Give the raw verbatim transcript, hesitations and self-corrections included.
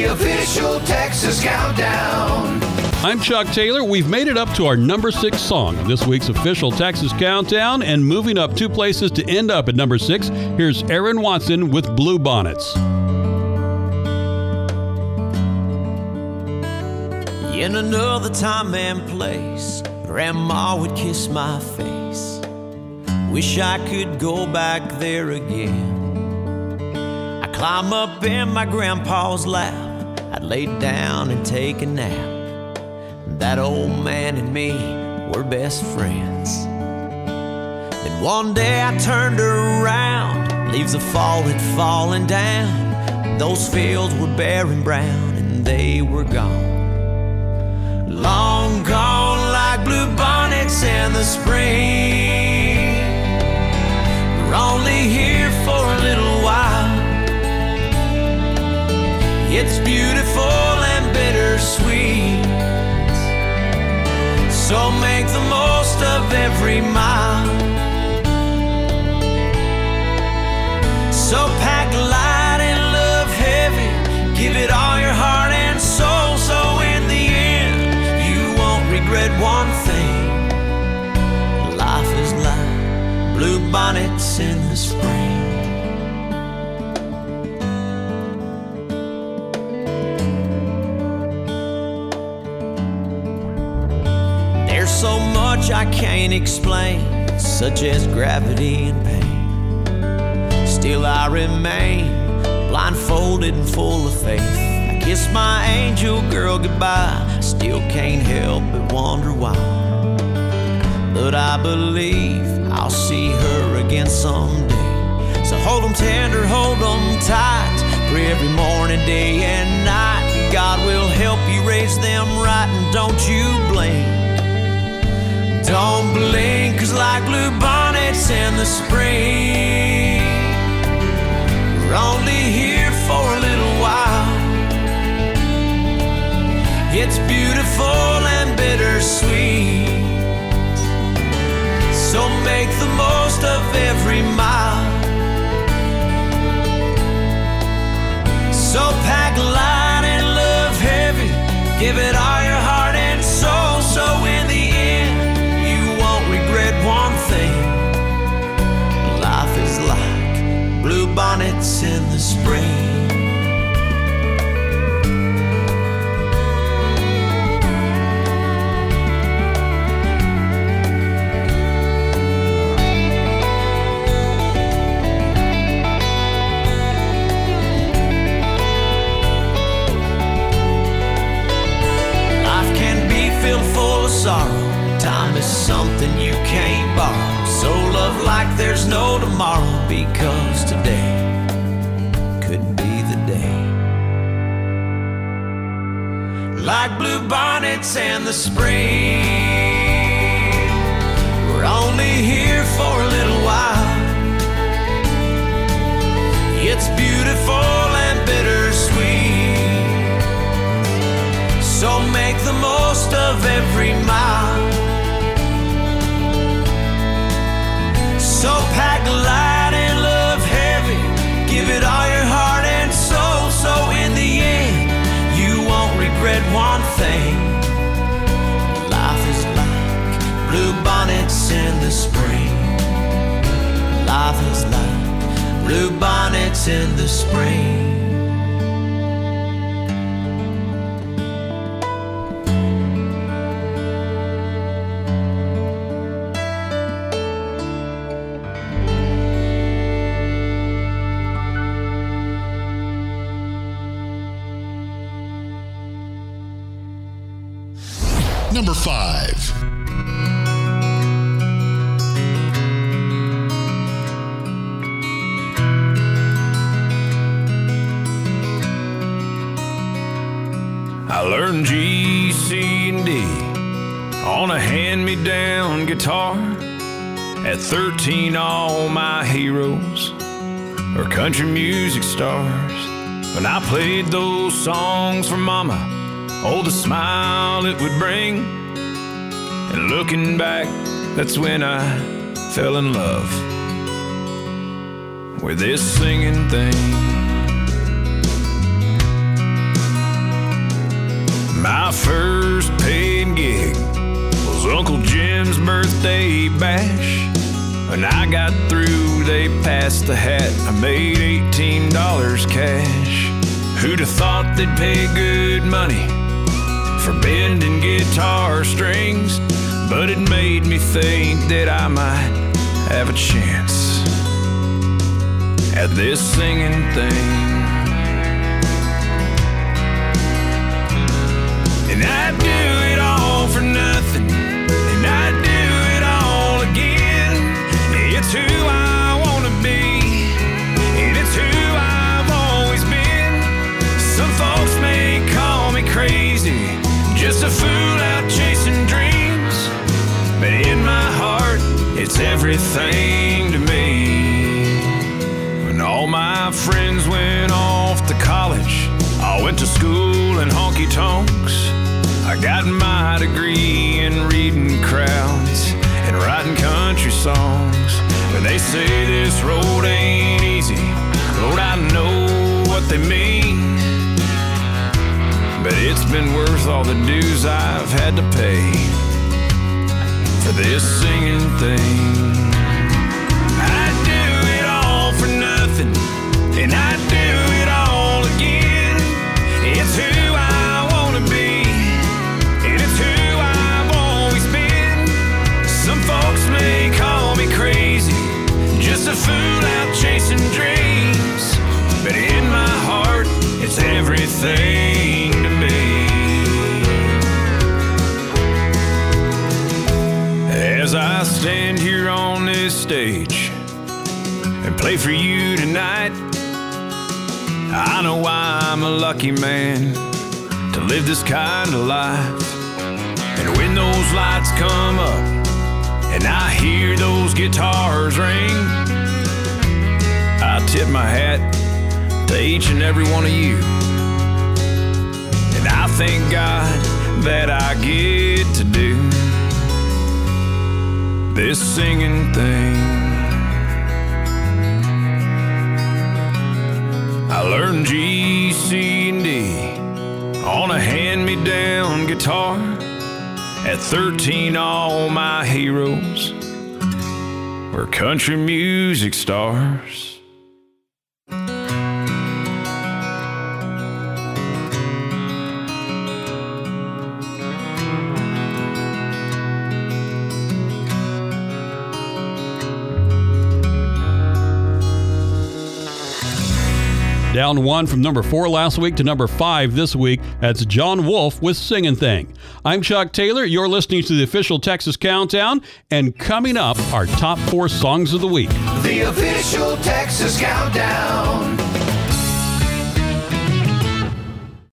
the official Texas Countdown. I'm Chuck Taylor. We've made it up to our number six song of this week's official Texas Countdown, and moving up two places to end up at number six, here's Aaron Watson with Blue Bonnets. In another time and place, Grandma would kiss my face. Wish I could go back there again. I'd climb up in my grandpa's lap, I'd lay down and take a nap. That old man and me were best friends. Then one day I turned around, leaves of fall had fallen down. Those fields were bare and brown and they were gone. Long gone like blue bonnets in the spring. We're only here for a little while. It's beautiful and bittersweet, so make the most of every mile. So pack light and love heavy, give it all your heart and soul, so in the end you won't regret one thing. Life is like blue bonnets in the spring. There's so much I can't explain, such as gravity and pain. Still I remain blindfolded and full of faith. I kiss my angel girl goodbye, still can't help but wonder why. But I believe I'll see her again someday. So hold 'em tender, hold 'em tight. Pray every morning, day and night. God will help you raise them right, and don't you blink. Don't blink, 'cause like blue bonnets in the spring, we're only here for a little while. It's beautiful and bittersweet, so make the most of every mile. So pack light and love heavy, give it all your heart and soul, so in the end you won't regret one thing. Life is like blue bonnets in the spring. Sorrow, time is something you can't borrow. So love like there's no tomorrow, because today could be the day. Like blue bonnets in the spring, we're only here for a little while. It's beautiful and bittersweet, so make the most of every mile. So pack light and love heavy, give it all your heart and soul, so in the end you won't regret one thing. Life is like blue bonnets in the spring. Life is like blue bonnets in the spring. Number five. I learned G, C, and D on a hand-me-down guitar. At thirteen, all my heroes were country music stars. When I played those songs for Mama, oh, the smile it would bring. And looking back, that's when I fell in love with this singing thing. When I got through, they passed the hat. I made eighteen dollars cash. Who'd have thought they'd pay good money for bending guitar strings? But it made me think that I might have a chance at this singing thing. And I'd do it all for nothing, and I'd do it all again. It's who I want to be, and it's who I've always been. Some folks may call me crazy, just a fool out chasing dreams, but in my heart, it's everything to me. When all my friends went off to college, I went to school in honky-tonks. I got my degree in reading crowds and writing country songs. But they say this road ain't easy, Lord, I know what they mean. But it's been worth all the dues I've had to pay for this singing thing. I'd do it all for nothing, and I'd do it all again. It's who I want to be, and it's who I've always been. Some folks may call me crazy, just a fool out chasing dreams, but in my heart, it's everything to me. As I stand here on this stage and play for you tonight, I know why I'm a lucky man to live this kind of life. And when those lights come up and I hear those guitars ring, I tip my hat to each and every one of you. And I thank God that I get to do this singing thing. I learned G, C, and D on a hand-me-down guitar. At thirteen, all my heroes were country music stars. Down one from number four last week to number five this week. That's John Wolf with Singin' Thing. I'm Chuck Taylor. You're listening to the official Texas Countdown. And coming up, our top four songs of the week. The official Texas Countdown.